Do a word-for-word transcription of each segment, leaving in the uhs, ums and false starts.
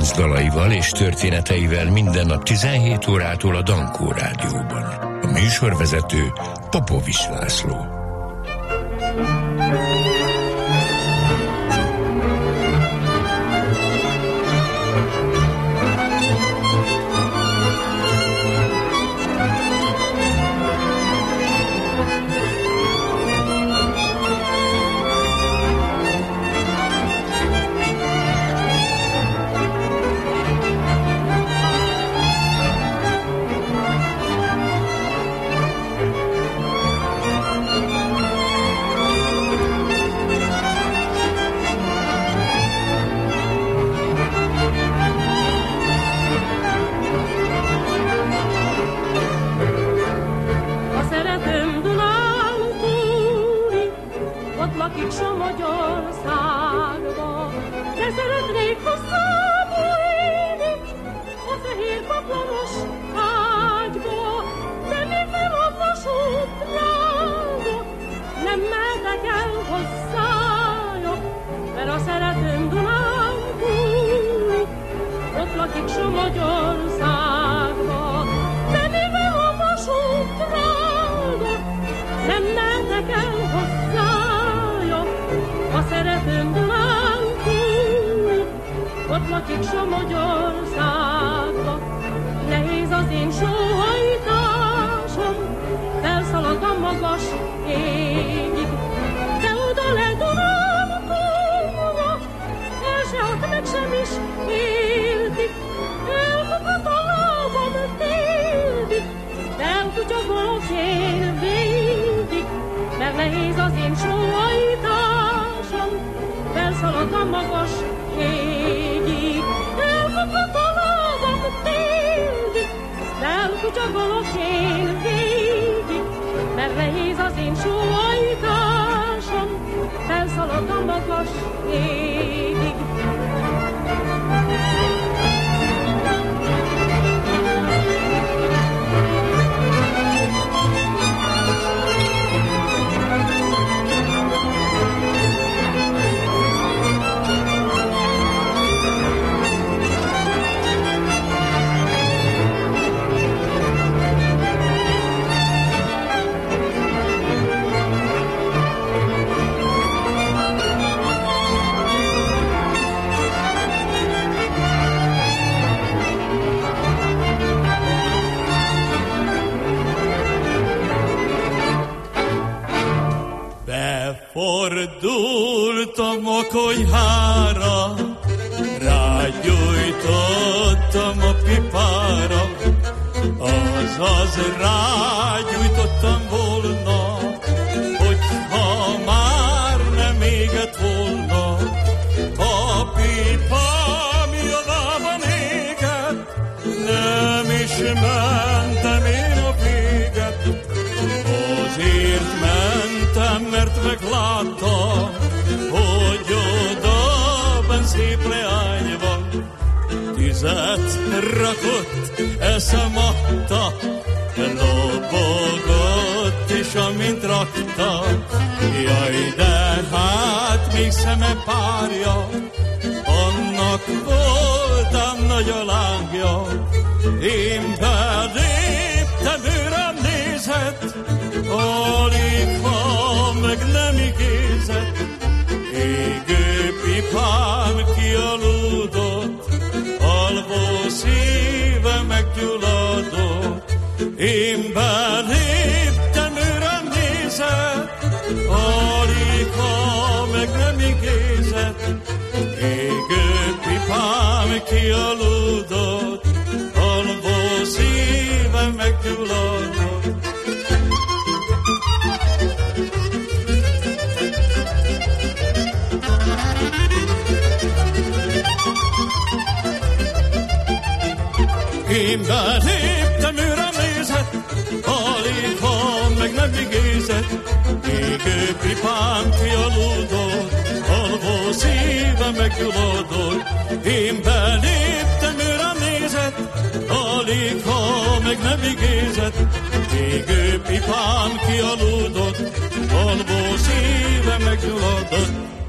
kedvenc dalaival és történeteivel minden nap tizenhét órától a Dankó Rádióban. A műsorvezető Popovics László. Fordultam a konyhára, rágyújtottam a pipára, azaz rágyújtottam volna, hogyha már nem égett volna. A pipám javában égett, nem is mentem én a véget, azért mentem, mert megláttam, hogy odaben szép leány van. Tüzet rakott, eszem adta, lobogott, és amint rakta, jaj, de hát még szeme párja, annak voltam nagy a lángja. Én beléptem, ő rám nézett, alig ha meg nem igézett, égő pipám kialudott, alvó szíve meggyulladott. Én beléptem, ő rám nézett, alig ha meg nem igézett, égő pipám kialudott, alvó szíve meggyulladott. Én beléptem, ő rám nézett, alig ha meg nem igézett, égő pipám kialudott, alvó szíve meggyulladott. Én beléptem, ő rám nézett, alig ha meg nem igézett, égő pipám kialudott, alvó szíve meggyulladott. Jó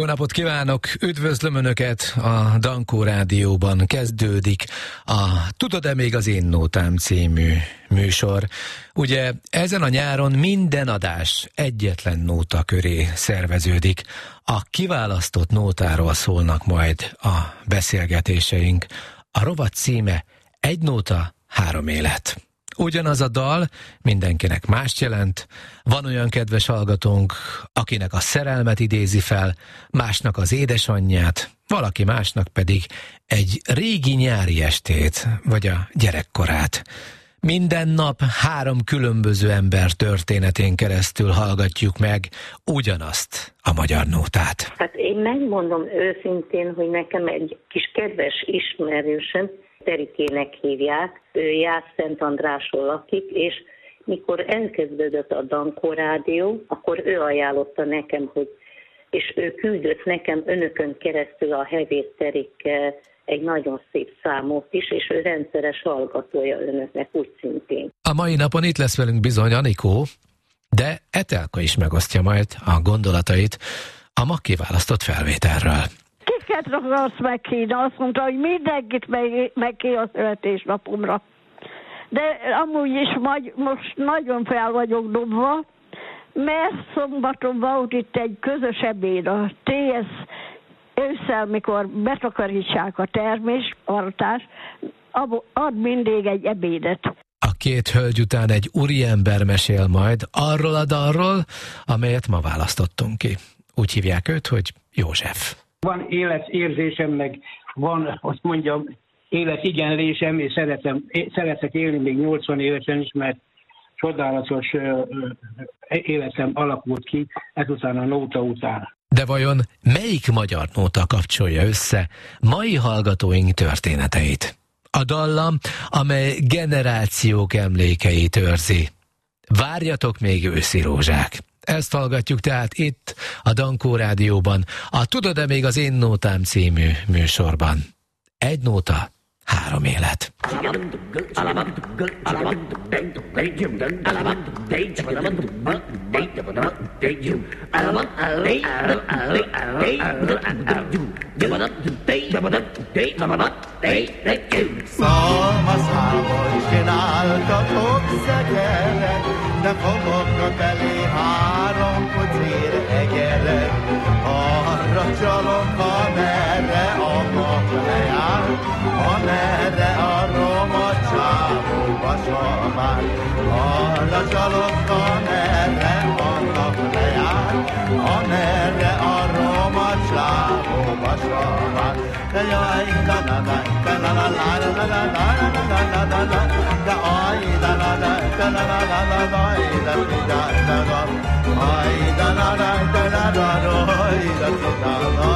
napot kívánok, üdvözlöm Önöket a Dankó Rádióban. Kezdődik a Tudod-e még az én nótám című műsor. Ugye ezen a nyáron minden adás egyetlen nóta köré szerveződik. A kiválasztott nótáról szólnak majd a beszélgetéseink. A rovat címe Egy nóta, három élet. Ugyanaz a dal mindenkinek mást jelent. Van olyan kedves hallgatónk, akinek a szerelmet idézi fel, másnak az édesanyját, valaki másnak pedig egy régi nyári estét, vagy a gyerekkorát. Minden nap három különböző ember történetén keresztül hallgatjuk meg ugyanazt a magyar nótát. Hát én megmondom őszintén, hogy nekem egy kis kedves ismerősöm, Terikének hívják, ő Jász-Szentandráson lakik, és mikor elkezdődött a Dankó Rádió, akkor ő ajánlotta nekem, hogy, és ő küldött nekem önökön keresztül a Hevér Terik egy nagyon szép számot is, és ő rendszeres hallgatója önöknek úgy szintén. A mai napon itt lesz velünk bizony Anikó, de Etelka is megosztja majd a gondolatait a ma kiválasztott felvételről. Kiket akarsz meghívni? Azt mondta, hogy mindenkit meg, meghív a születésnapomra. De amúgy is magy, most nagyon fel vagyok dobva, mert szombaton volt itt egy közös ebéd a té es ősszel, mikor betakarítsák a termés, aratás, ad mindig egy ebédet. A két hölgy után egy úriember mesél majd arról a dalról, amelyet ma választottunk ki. Úgy hívják őt, hogy József. Van életérzésem, meg van, azt mondjam, életigenlésem, és szeretem, szeretek élni még nyolcvan évesen is, mert csodálatos életem alakult ki ezután a nóta után. De vajon melyik magyar nóta kapcsolja össze mai hallgatóink történeteit? A dallam, amely generációk emlékeit őrzi. Várjatok még őszi rózsák! Ezt hallgatjuk tehát itt, a Dankó Rádióban, a Tudod-e még az én nótám című műsorban. Egy nóta, három élet. Szalmaszával csináltatok szegeret, de fogok elé három kocér egeret. Arra csalok, amerre a nap lejár, amerre a roma csávó vasabár. Arra csalok, amerre a nap lejár, amerre a roma csávó vasabár. De jaj, da da da, da la la la la la la la la la la la, da aj, da la la, da la la la la la, da da da da, aj, da la la, da la la la, da da da,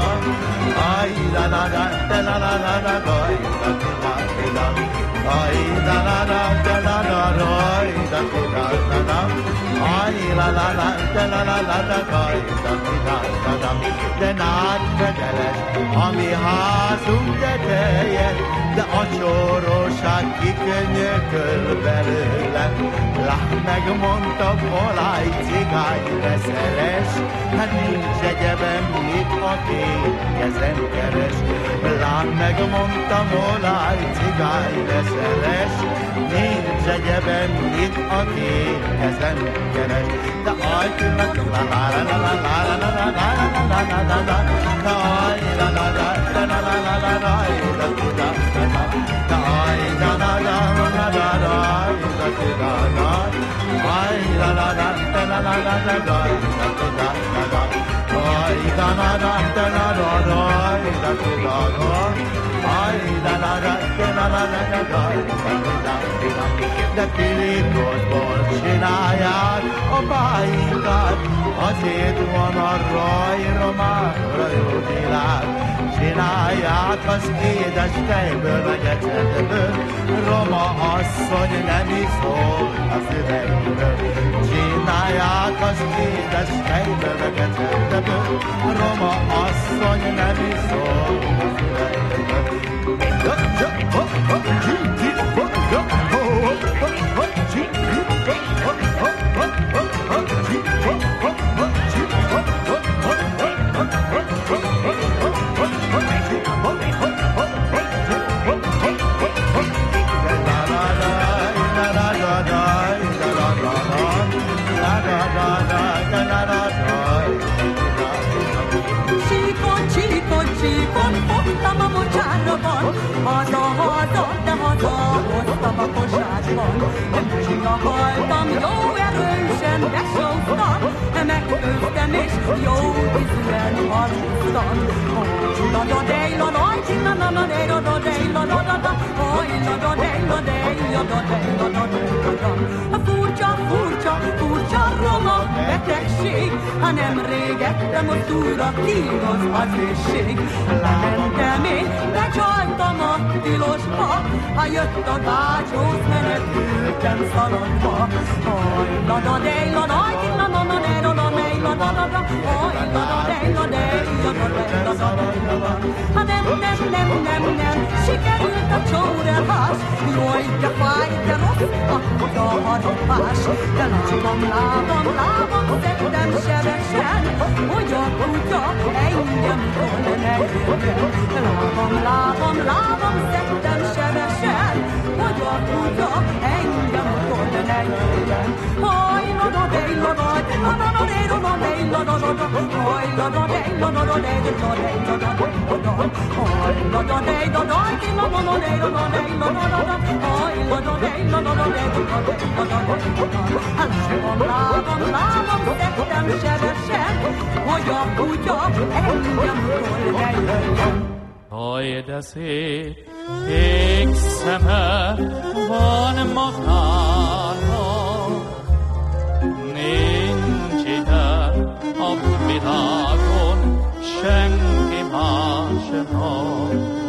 aj, da la la, da la la la la, da da da, aj, da la la, da la la la, da da da, aj, la la la, da la la la la, da da da, de nádfedeles, ami házunk teteje, de a csóróság kikönyököl belőle. Lát megmondta, Boláj cigány leszeres, hát nincs egyeben mit a két kezem keres. Lát megmondta, Boláj cigány leszeres, nincs egyeben mit a két kezem keres. De ajtőnek la la la la la la la la la la la la la, de aj la la la la la la la la la, da da da, da aj da la la la la la, da da da, aj la la la la la la la la, da da da, aj da la la la la la la, da da da, aj da la la la la la la, da da da. De Pilipotból csinálják a báinkat, azért van a rajromákra jó világ. Csinálják az édes tejből, meg ecetből, roma asszony nem iszol a füvegből. Csinálják az édes tejből, meg ecetből, roma asszony nem iszol a füvegből. csúsztak. Oj-la-da-dej, la-daj, csinna-na-na-dej, la-da-dej, la-da-da-da, oj-la-da-dej, la-dej, la-da-dej, la-da-da-da. Furcsa, furcsa, furcsa roma betegség, ha nem régettem, ott újra kínos az éjség. Lementem én, becsaltam a tilosba, ha jött a gácshoz, menekültem szaladva. Oj-la-da-dej, la-daj, csinna-na-na-dej, la-da-dej, la-da-da-da, oj-la-da-dej, la-dej, la-da-dej, la-da-da-da. Ha nem, nem, nem, nem, nem, sikerült a csórelás, jaj, de fáj, de rossz, akkor a harapás. De lábam, lábam, lábam, szedtem sebesen, hogy a kutya engem tol ne érjen. Lábam, lábam, lábam, szedtem sebesen, hogy a kutya engem tol ne érjen. Haj, la-da-dej, la-daj, la-da-da-dej, la-da-dej, la-da-da-da, haj, la-da-dej, la-da-da-dej, la-da-dej, la-da-da-da, haj, la-da-dej, la-daj, la-da-da-dej, la-da-dej, la-da-da-da, haj, la-da-dej, la-da-da-dej, la-da-dej, la-da-da-da. Lábam, lábam, lábam, szedtem sebesen, hogy a kutya engem tol ne jöjjön. Haj, de szép kék szeme van magának, nincs ide a világon senki másnak.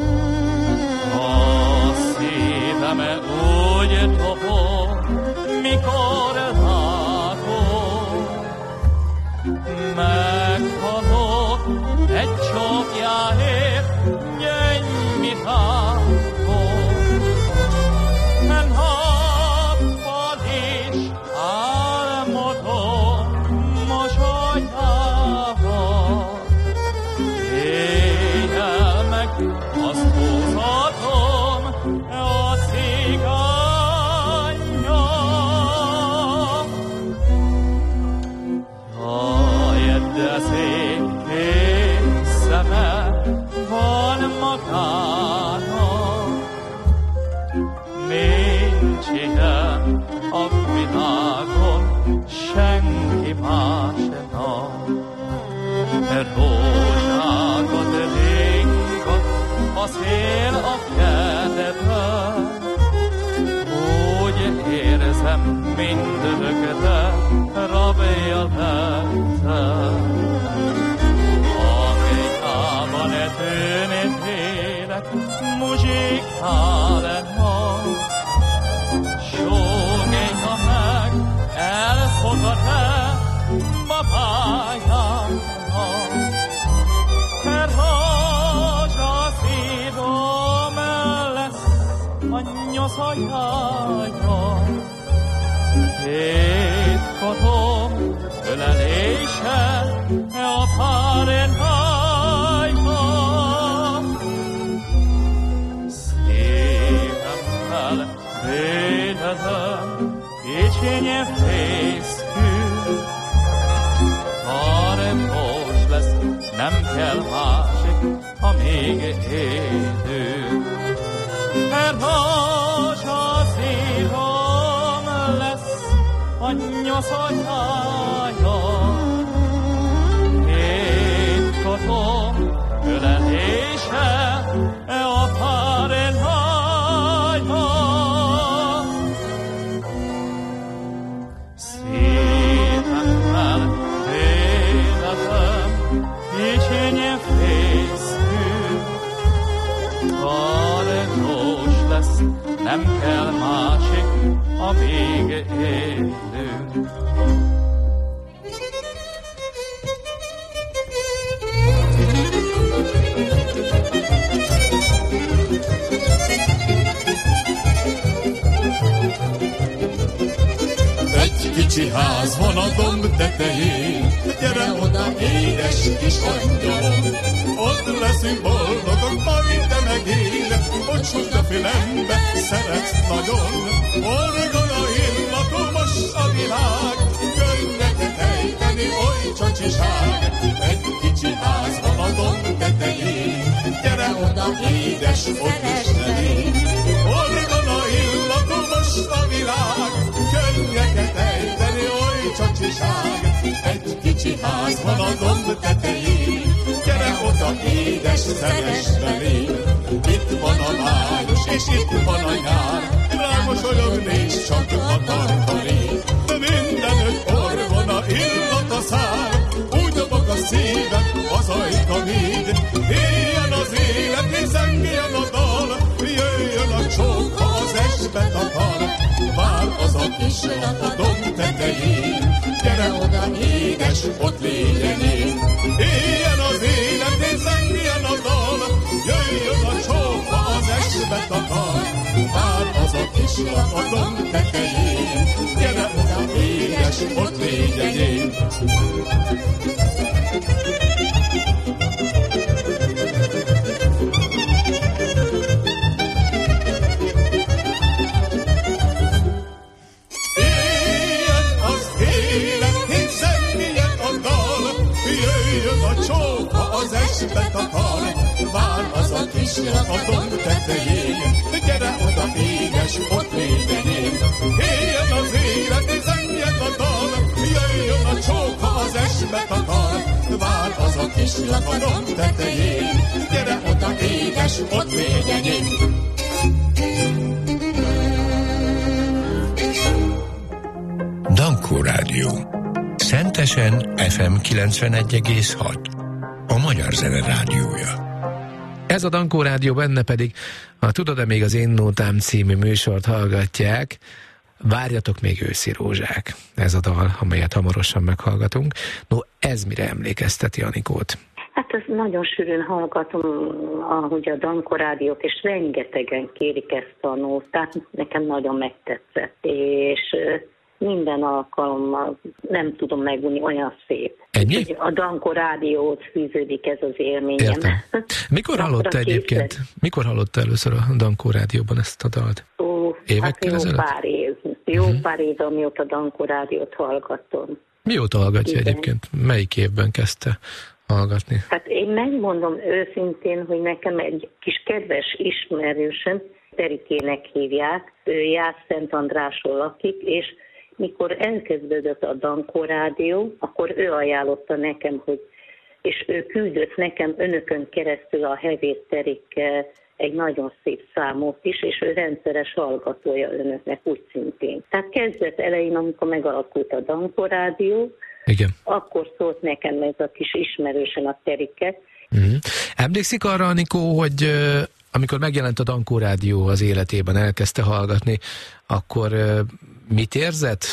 A szíveme úgy dobog, mikor látom, meghalok egy csókjáért, gyöngy mi hátom. Nappal is álmodom mosolyával, éjjel meg azt húzatom a cigányjal. Jaj, de szép kék szeme van magának, nincs ilyen a világon senki másnak. Rózsákat ringat a szél a kezedben, úgy érzem mindörökre rabja lettem. Amerikában tűnét élek, muzsikál mag, sógéka meg elfogad-e babájának. Rózsaszírom lesz a nyoszajája, hétkodom ölelése a Fahrenheit-ba. Szívemmel védezem kicsinye fészkű, tartós lesz, nem kell másik, amíg élünk. Mert rózsaszírom lesz a nyoszajája, hétkodom ölelése a Fahrenheit-ba. Szívemmel védezem kicsinye fészkű, tartós lesz, nem kell másik, amíg élünk. Egy kicsi ház van a domb tetején, gyere oda, édes kis angyalom. Ott leszünk boldogok, majd te meg én, hogy süt a fülembe, szeretsz nagyon. Orgona illatú most a világ, könnyeket ejteni, oly csacsiság. Egy kicsi ház van a domb tetején, gyere oda, édes, ott is lenni. Orgona illatú most a világ, könnyeket ejteni, oly csacsiság. Egy kicsi ház van a domb tetején, oda édes szenes belém. Itt van a május, és itt van a nyár, rámosolyogni és csak a tartalé. De mindenütt orvona illat a szár, úgy dobog a szívem, az ajka még. Éljen az élet, és zengjen a dal, jöjjön a csók, ha az esbe takar. Vár az a kislány a domb tetején, gyere oda édes, ott légyen én. Éljen az élet, és zengjen a dal, jöjjön a csók, ha az esbe takar. Vár az a kislány a domb tetején, gyere oda édes, ott légyen én. Betakar, vár az a kislány a domb tetején, gyere oda édes, ott légyen én. Éljen az élet, és zengjen a dal, jöjjön a csók, ha az esbe takar. Vár az a kislány a domb tetején, gyere oda édes, ott légyen én. Dankó Rádió. Szentesen ef em kilencvenegy egész hat. A Magyar Zene Rádiója. Ez a Dankó Rádió, benne pedig a Tudod-e még az én nótám című műsort hallgatják. Várjatok még őszi rózsák. Ez a dal, amelyet hamarosan meghallgatunk. No, ez mire emlékezteti Anikót? Hát ezt nagyon sűrűn hallgatom, ahogy a Dankó Rádiót, és rengetegen kérik ezt a nótát. Nekem nagyon megtetszett, és minden alkalommal nem tudom megunni, olyan szép. Ennyi? A Dankó Rádióhoz fűződik ez az élményem. Értem. Mikor hallotta egyébként? Mikor hallotta először a Dankó Rádióban ezt a dalt? Ó, évekkel hát jó ezelőtt? pár év. Jó uh-huh. pár év, amióta a Dankó Rádiót hallgatom. Mióta hallgatja Igen. egyébként? Melyik évben kezdte hallgatni? Hát én megmondom őszintén, hogy nekem egy kis kedves ismerősöm, Terikének hívják, ő Jász-Szentandráson lakik, és mikor elkezdődött a Dankó Rádió, akkor ő ajánlotta nekem, hogy, és ő küldött nekem önökön keresztül a Hevész Terikkel egy nagyon szép számot is, és ő rendszeres hallgatója önöknek úgy szintén. Tehát kezdet elején, amikor megalakult a Dankó Rádió, Igen. akkor szólt nekem ez a kis ismerősen a Terike. Uh-huh. Emlékszik arra, Anikó, hogy uh, amikor megjelent a Dankó Rádió az életében, elkezdte hallgatni, akkor uh, mit érzett?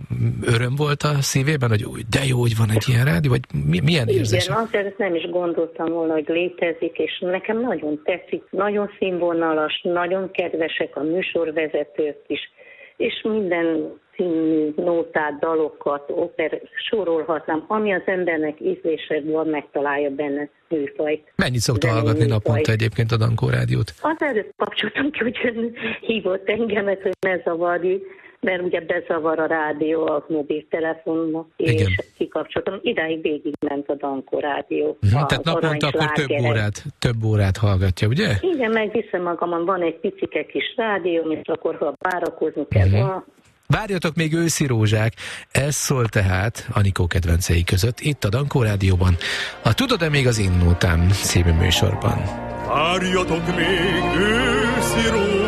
Öröm volt a szívében, hogy úgy, de jó, hogy van egy ilyen rádió, vagy mi, milyen érzés? Igen, azért nem is gondoltam volna, hogy létezik, és nekem nagyon tetszik, nagyon színvonalas, nagyon kedvesek a műsorvezetők is, és minden színű nótát, dalokat, oper, sorolhatnám, ami az embernek ízlése van, megtalálja benne műfajt. Mennyit szokta hallgatni műfajt. Naponta egyébként a Dankó Rádiót? Az előtt kapcsoltam ki, hogy ön hívott engemet, hogy ne zavarj, mert ugye bezavar a rádió a mobiltelefonnak, és kikapcsoltam. Idáig végigment a Dankó Rádió. Uh-huh, tehát naponta akkor több órát, több órát hallgatja, ugye? Igen, megviszem magamon, van egy picike kis rádió, és akkor ha várakozni kell, uh-huh. van. Várjatok még őszi rózsák, ez szól tehát Anikó kedvencei között, itt a Dankó Rádióban, a Tudod-e még az én nótám című műsorban. Várjatok még őszi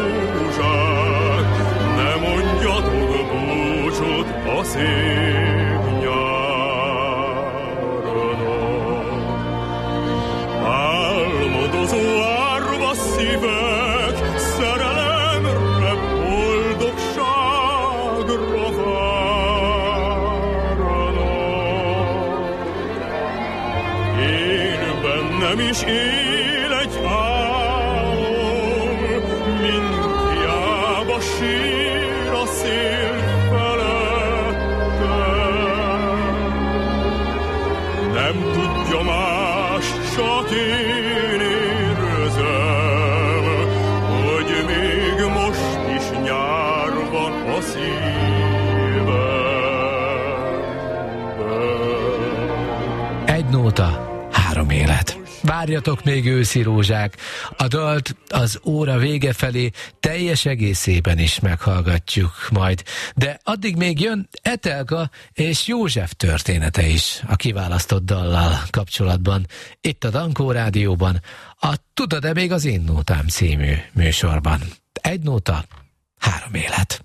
rózsák, ne mondjatok búcsút a szép nyáron. Álmodozó árva szívek, szerelemre, boldogságra várnak. Én bennem is él egy álom, mint hiába sír a szél felettem. Nem tudja más, csak én érzem, hogy még most is nyár van a szívemben. Egy nóta, három élet. Várjatok még őszi rózsák. A dalt az óra vége felé teljes egészében is meghallgatjuk majd. De addig még jön Etelka és József története is a kiválasztott dallal kapcsolatban. Itt a Dankó Rádióban, a Tudod-e még az én nótám című műsorban. Egy nóta, három élet.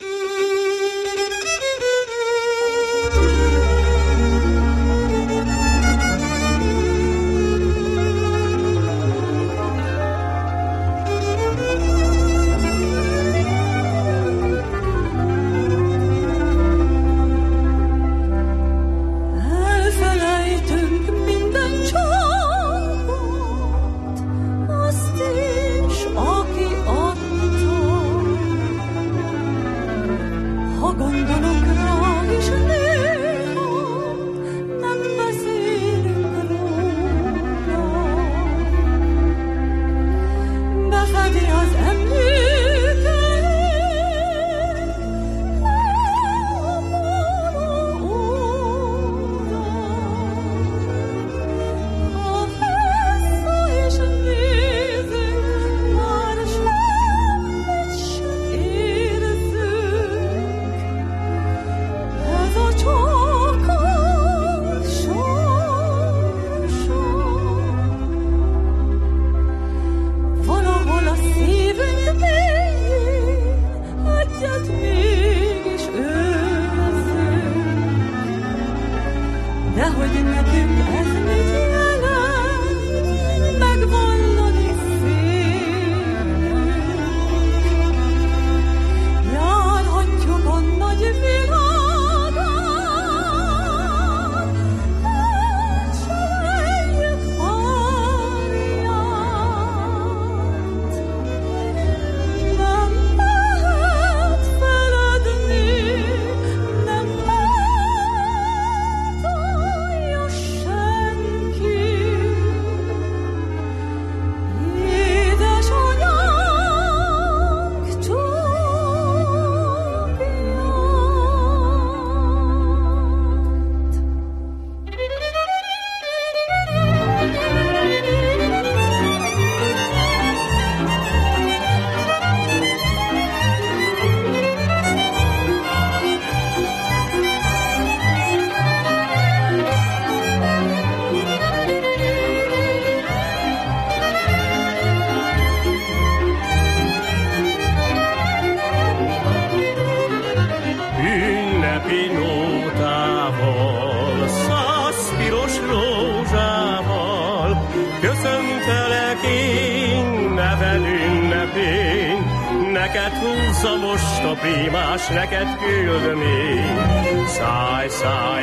Neked küldni. Száj, száj,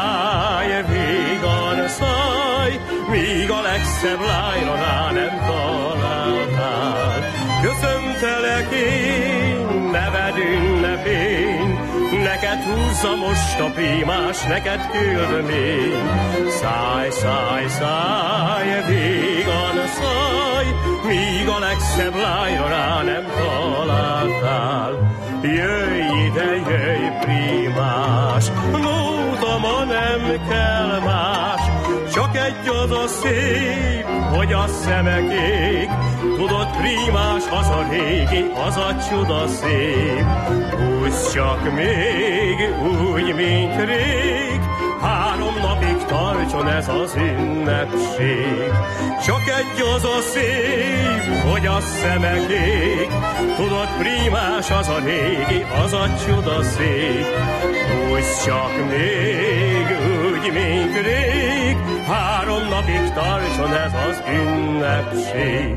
száj, vígan száj, míg a legszebb lányra rá nem találtál. Köszöntelek én, neved ünnepén, neked húzza most a prímás, neked küldni. Száj, száj, száj, vígan száj, míg a legszebb lányra rá nem találtál. Jöjj ide, jöjj, prímás, nóta ma nem kell más, csak egy az a szép, hogy a szemek ég. Tudod, prímás, az a régi, az a csuda szép. Húzz csak még, úgy, mint rég, három napig tartson ez az ünnepség. Csak egy az a szép, hogy a szemek ég. Tudod, prímás, az a régi, az a csuda szép. Húzz csak még, úgy, mint rég, három napig tartson ez az ünnepség.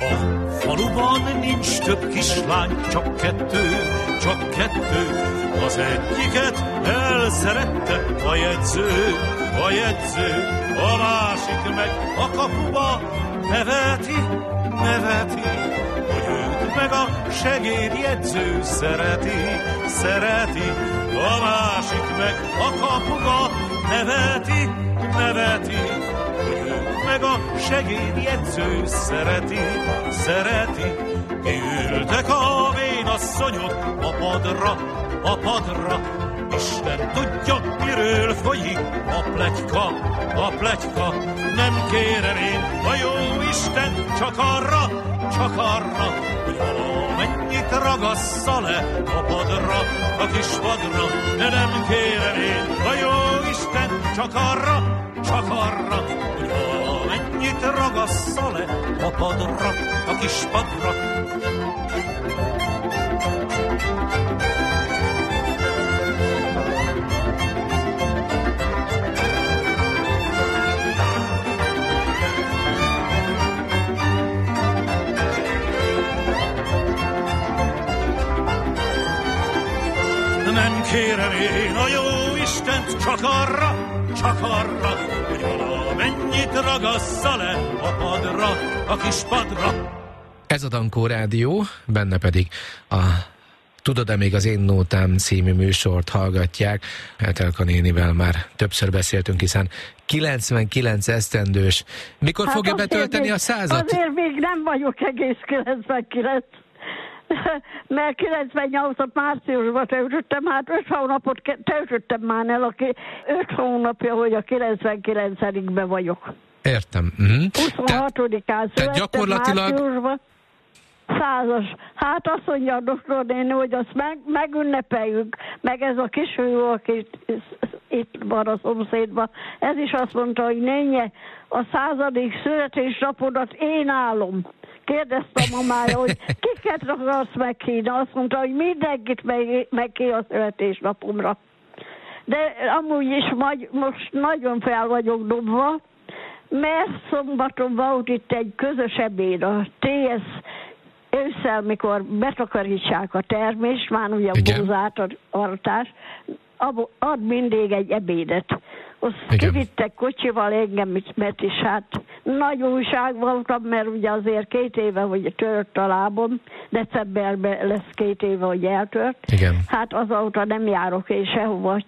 A faluban nincs több kislány, csak kettő, csak kettő. Az egyiket elszerette a jegyző, a jegyző. A másik meg a kapuba neveti, neveti, hogy őt meg a segédjegyző szereti, szereti. A másik meg a kapuba neveti, neveti, hogy őt meg a segédjegyző szereti, szereti. Kiültek a vénasszonyok a padra, a padra, Isten tudja, mi Miről folyik a pletyka, a pletyka? Nem kérem én a jó Isten, csak arra, csak arra, hogy valamennyit ragassza le a padra, a kis padra. De nem kérem én a jó Isten, csak arra, csak arra, hogy valamennyit ragassza le a padra, a kis padra. Nem kérem én a jó Istent, csak arra, csak arra, hogy valamennyit ragassza le a padra, a kis padra. Ez a Dankó Rádió, benne pedig a Tudod-e még az én nótám című műsort hallgatják. Etelka nénivel már többször beszéltünk, hiszen kilencvenkilenc esztendős. Mikor hát fogja betölteni a százat? Azért még nem vagyok egész kilencvenkilenc. Mert kilencvennyolcat márciusban töltöttem, hát öt hónapot töltöttem már el, aki öt hónapja, hogy a kilencvenkilencedikben vagyok. Értem. Uh-huh. huszonhatodikán születtem gyakorlatilag... márciusban. Százas. Hát azt mondja a doktornéni, hogy azt meg, megünnepeljük, meg ez a kisfiú, aki itt van a szomszédban, ez is azt mondta, hogy nénye, a századik születésnapodat én állom. Kérdezte a mamája, hogy kiket akarsz meghívni. Azt mondta, hogy mindenkit meg, meghív a születésnapomra. De amúgy is magy, most nagyon fel vagyok dobva, mert szombaton volt itt egy közös ebéd, a té es ősszel, mikor betakarítsák a termést, már ugye a búzát, a aratás, ad mindig egy ebédet. Azt kivittek kocsival engem, mert is hát nagy újság voltam, mert ugye azért két éve, hogy tört a lábom, decemberben lesz két éve, hogy eltört. Igen. Hát azóta nem járok én sehova.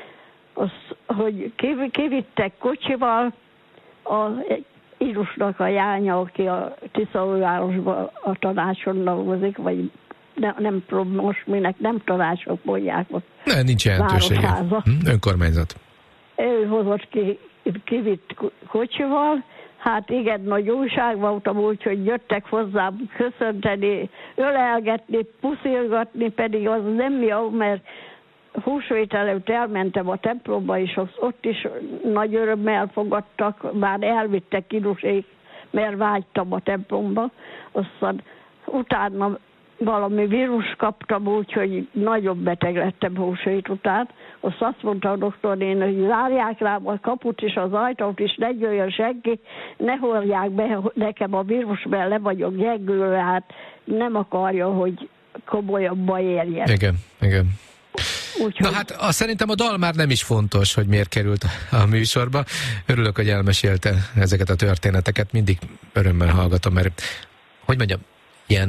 Azt, hogy kivittek kocsival a Irusnak a jánya, aki a Tiszaújvárosban a tanácson dolgozik, vagy ne, nem tudom most minek, nem tanácsok mondják ott. Ne, nincs jelentősége. Hm, önkormányzat. Ő hozott ki, kivitt kocsival, hát igen, nagy újság voltam úgy, hogy jöttek hozzám köszönteni, ölelgetni, puszilgatni, pedig az nem jó, mert húsvét előtt elmentem a templomba, és ott is nagy örömmel fogadtak, már elvittek Irusék, mert vágytam a templomba, aztán utána valami vírus kaptam, úgyhogy nagyobb beteg lettem húsvét után. Azt azt mondta a doktornéni, hogy zárják rám a kaput és az ajtót is, ne jöjjön senki, ne hordják be nekem a vírus, mert le vagyok gyengülve, hát nem akarja, hogy komolyabb baj érjen. Igen, igen. Úgyhogy... Na hát azt szerintem a dal már nem is fontos, hogy miért került a műsorba. Örülök, hogy elmesélte ezeket a történeteket, mindig örömmel hallgatom, mert hogy mondjam, ilyen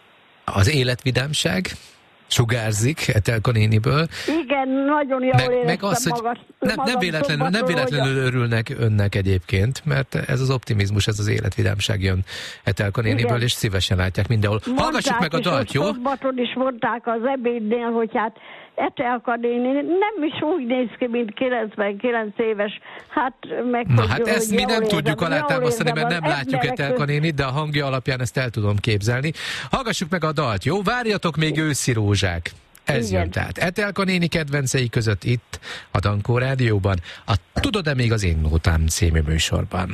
az életvidámság sugárzik Etelka néniből. Igen, nagyon jól meg, éreztem meg az, hogy magad, nem, nem véletlenül, nem véletlenül örülnek önnek egyébként, mert ez az optimizmus, ez az életvidámság jön Etelka néniből, igen. És szívesen látják mindenhol. Mondták, hallgassuk meg a dalt, jó? Szombaton is mondták az ebédnél, hogy hát Etelka néni nem is úgy néz ki, mint kilencvenkilenc éves. Hát meg Na hogy, hát ezt mi nem tudjuk alátámasztani, mert nem látjuk Etelka nénit, de a hangja alapján ezt el tudom képzelni. Hallgassuk meg a dalt, jó? Várjatok még őszi rózsák. Ez igen. Jön tehát Etelka néni kedvencei között itt a Dankó Rádióban, a Tudod-e még az én nótám című műsorban.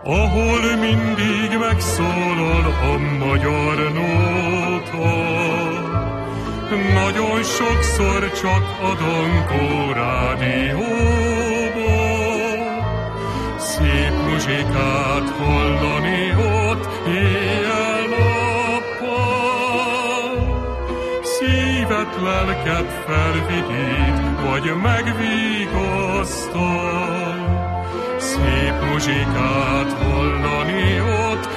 ahol mindig megszólal a magyar nóta. Nagyon sokszor csak a Dankó rádióban szép muzsikát hallani ott éjjel-nappal. Szívet, lelket felvidít, vagy megvigasztal. Szép muzsikát hallani ott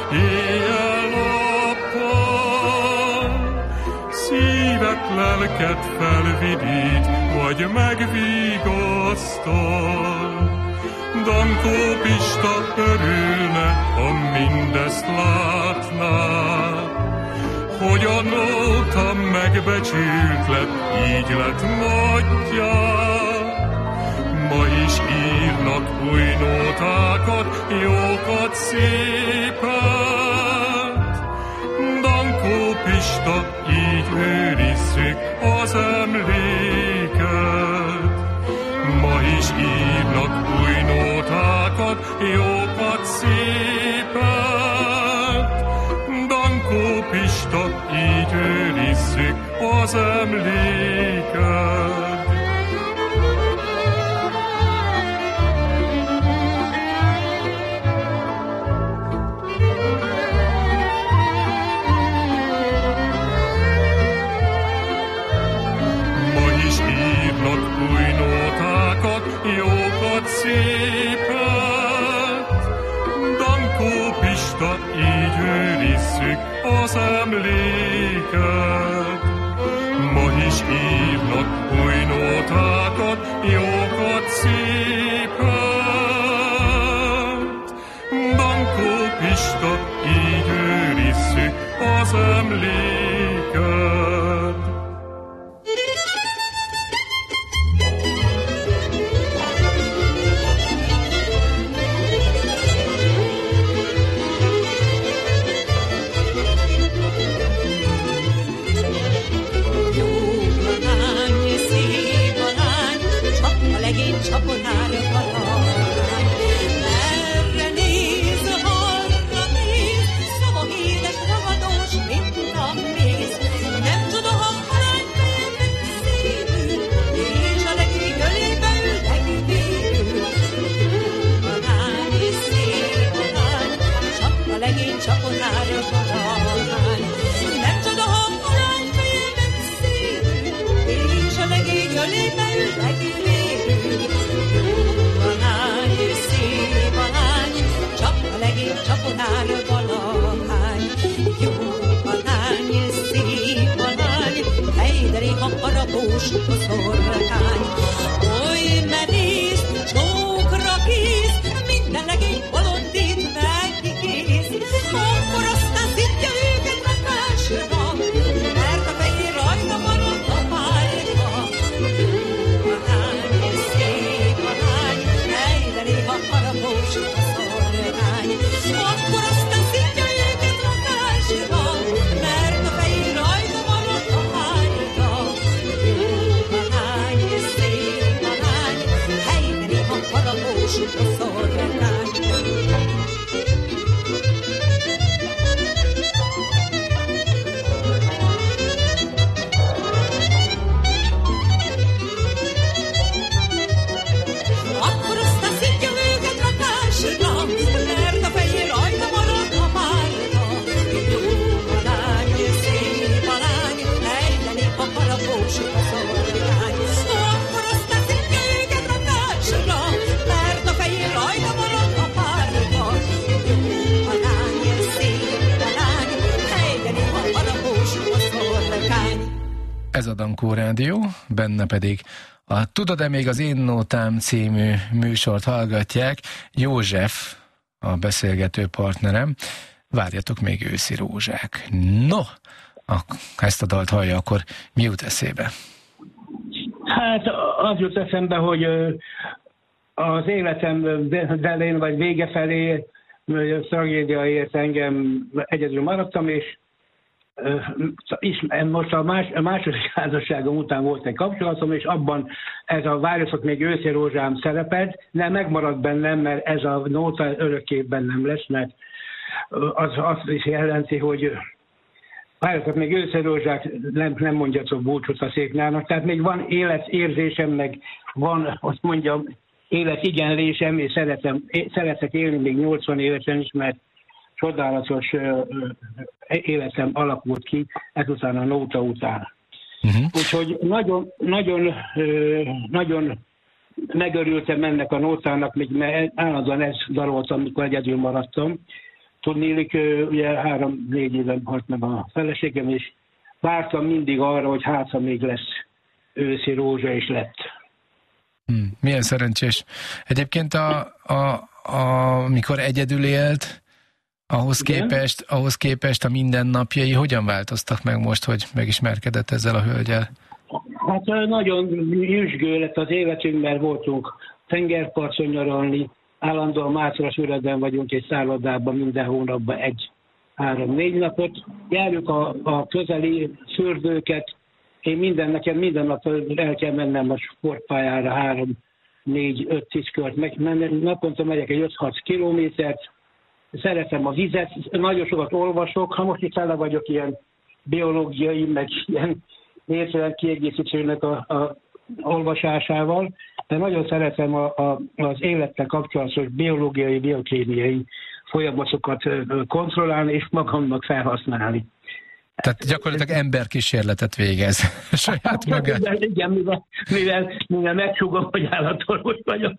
éjjel-nappal. Szívet, lelket felvidít, vagy megvigasztal. Dankó Pista örülne, ha mindezt látná, hogy a nóta megbecsült lett, így lett nagyjá. Ma is írnak új nótákat, jókat, szépet. Dankó Pista, így őrizzük az emléket. Ma is írnak új nótákat, jókat, szépet. Dankó Pista, így őrizzük az emléket. Új nótákat, jókat, szépet. Dankó Pista, így őrizzük az emléket. Ma is írnak új nótákat, jókat, szépet. Dankó Pista, így őrizzük az emléket. Oly merész, csókra kész, minden legény bolondít megkész. Akkor aztán szintje őket a másra, mert a fehér rajta maradt a párja. Jó a lány, szép a lány, helyre néha harapós a szorgány. Akkor aztán szintje őket a másra, mert a fehér rajta maradt a párja. A szorgány. Akkor aztán szintje őket rakásra, mert a fehér rajta maradt a párja. Jó a lány, szép a lány, ejteni a harapós a szorgány. Akkor aztán szintje őket rakásra, mert a fehér rajta maradt a párja. Jó a lány, szép a lány, ejteni a harapós a szorgány. Ez a Dankó Rádió, benne pedig a Tudod-e még az én nótám című műsort hallgatják. József, a beszélgető partnerem. Várjatok még őszi rózsák. No, ezt a dalt hallja, akkor mi jut eszébe? Hát az jut eszembe, hogy az életem delén vagy vége felé tragédia ért engem, egyedül maradtam, és most a, más, a második házasságom után volt egy kapcsolatom, és abban ez a Várjatok még őszi rózsám szerepelt, nem megmaradt bennem, mert ez a nóta örökké bennem lesz, mert az azt is jelenti, hogy Várjatok még őszi rózsák, nem, nem mondjatok búcsút a szép nyárnak, tehát még van életérzésem, meg van, azt mondjam, életigenlésem, és szeretem, szeretek élni még nyolcvan évesen is, mert csodálatos életem alakult ki ezután a nóta után. Uh-huh. Úgyhogy nagyon, nagyon, nagyon megörültem ennek a nótának, még mert állandóan ezt daloltam, amikor egyedül maradtam. Tudnélik, ugye három-négy éven halt meg a feleségem, és vártam mindig arra, hogy hát, ha még lesz őszi rózsa, és lett. Hmm, milyen szerencsés. Egyébként a, a, a, amikor egyedül élt, ahhoz képest, ahhoz képest a mindennapjai hogyan változtak meg most, hogy megismerkedett ezzel a hölgyel? Hát nagyon nyüzsgő lett az életünk, mert voltunk tengerparton nyaralni, állandóan Mátrasüreden vagyunk egy szállodában minden hónapban egy három-négy napot. Járjuk a, a közeli fürdőket, én minden, nekem minden nap el kell mennem a sportpályára három, négy, öt, tíz kört, meg, naponta megyek egy öt-hat kilométert, szeretem a vizet, nagyon sokat olvasok, ha most itt tele vagyok ilyen biológiai, meg ilyen értelem kiegészítőnek a, a olvasásával, de nagyon szeretem a, a, az élettel kapcsolatos biológiai, biokémiai folyamatokat kontrollálni és magamnak felhasználni. Tehát gyakorlatilag emberkísérletet végez saját magát. Igen, mivel, mivel, mivel megcsúgom, hogy állatorvos vagyok.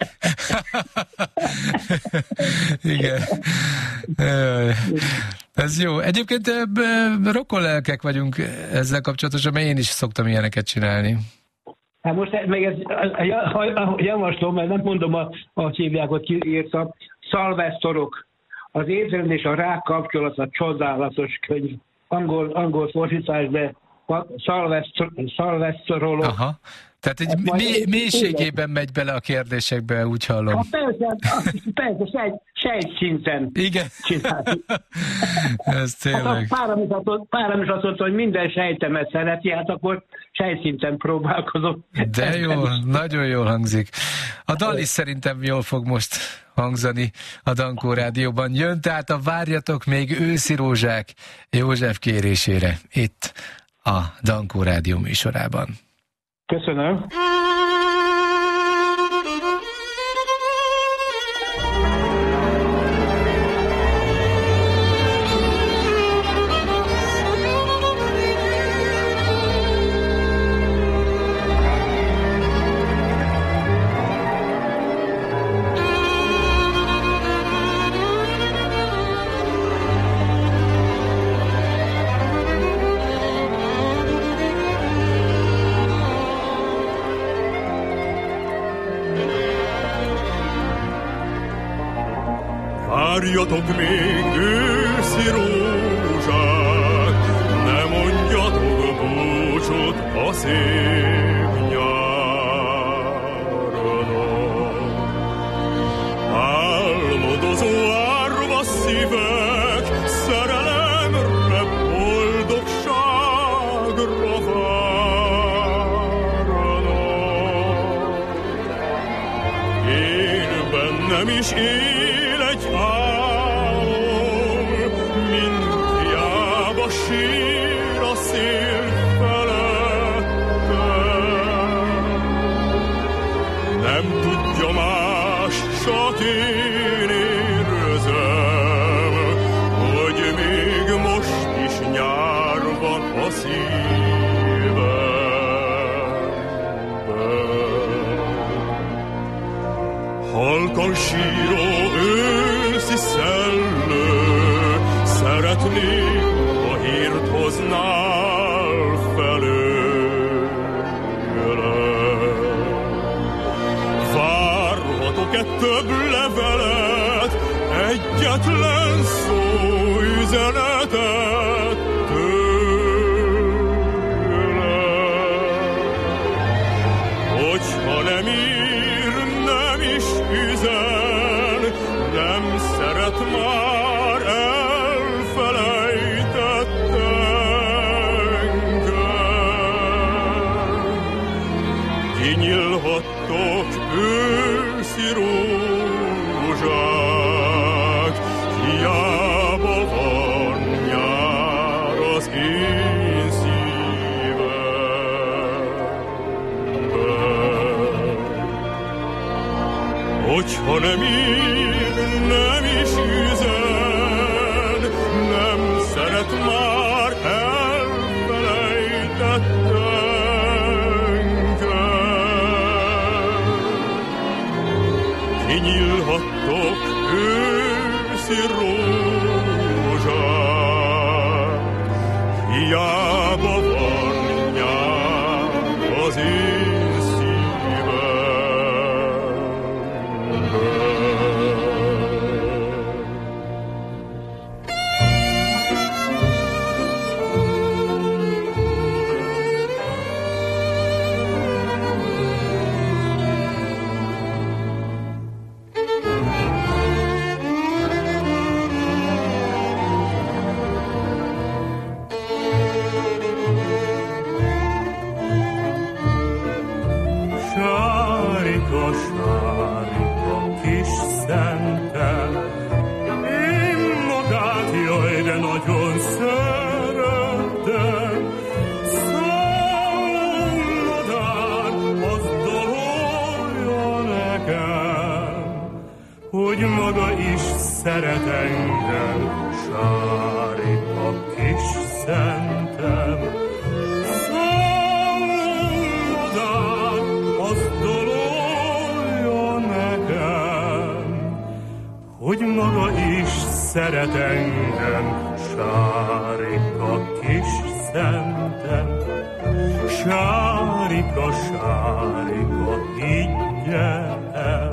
Igen. Ez jó. Egyébként rokonlelkek vagyunk ezzel kapcsolatosan, mert én is szoktam ilyeneket csinálni. Hát most meg ez, javaslom, mert nem mondom a, a hívjákot, kiírtam, Szalvesztorok. Az étrendszer és a rák kapcsolat a csodálatos könyv. Angol, angol fordítás, de szalvesztorolok. Aha. Tehát egy mély, mélységében megy bele a kérdésekbe, úgy hallom. Hát persze, persze, sejt, sejt szinten. Igen. Ez tényleg. Hát páram is, azt, páram is azt mondta, hogy minden sejtemet szereti, hát akkor sejtszinten próbálkozom. De jó, nagyon jól hangzik. A dal is szerintem jól fog most hangzani a Dankó Rádióban. Jön tehát a Várjatok még őszi rózsák József kérésére itt a Dankó Rádió műsorában. Köszönöm. Várjatok még őszi rózsák, ne mondjatok búcsút a szép nyáron. Álmodozó árva szívek, szerelemre, boldogságra várnak. Én bennem is él egy álom, mint hiába sír a szél felettem. Nem tudja más, csak én érzem, hogy még most is nyár van a szívemben. Halkan síró őszi szellő, szeretnék, ha hírt hoznál felőlem. Várhatok-e több levelet, egyetlen szó üzenetet tőlem? Hogyha nem ír, nem is üzen, nem szeret már, elfelejtettem. hanem ír, nem is üzen, nem szeret már, elfelejtett engem. Kinyílhattok őszi rózsák, hiába van nyár az én szívemben. Szeret engem, sárika kis szentem, szomodán az dololja nekem, hogy maga is szeret engem, sárika kis szentem, sárika, sárika, higgye el,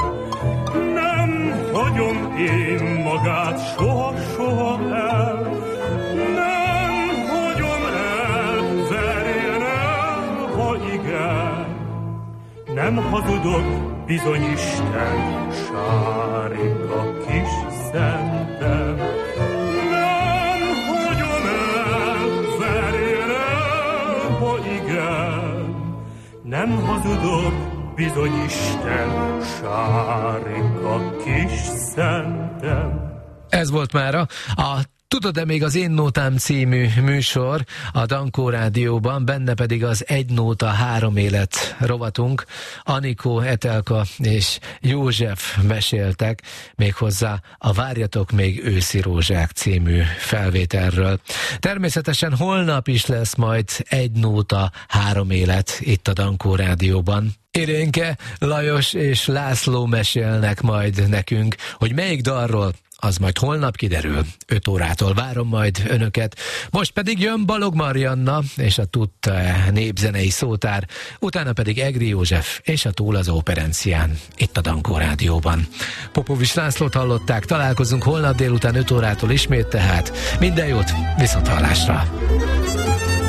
hagyom én magát soha-soha el, nem hagyom el, verjen el, ha igen. Nem hazudok, bizony Isten, sárika kis szentem. Nem hagyom el, verjen el, ha igen. Nem hazudok, bizony Isten, sárika kis szentem. Ez volt mára a Tudod-e még az Én Nótám című műsor a Dankó Rádióban, benne pedig az Egy Nóta Három Élet rovatunk. Anikó, Etelka és József meséltek méghozzá a Várjatok még őszi rózsák című felvételről. Természetesen holnap is lesz majd Egy Nóta Három Élet itt a Dankó Rádióban. Irénke, Lajos és László mesélnek majd nekünk, hogy melyik dalról, az majd holnap kiderül. öt órától várom majd önöket. Most pedig jön Balog Marianna és a Tudta népzenei szótár, utána pedig Egri József és a Túl az Óperencián, itt a Dankó Rádióban. Popovics Lászlót hallották, találkozunk holnap délután öt órától ismét, tehát minden jót, viszonthallásra!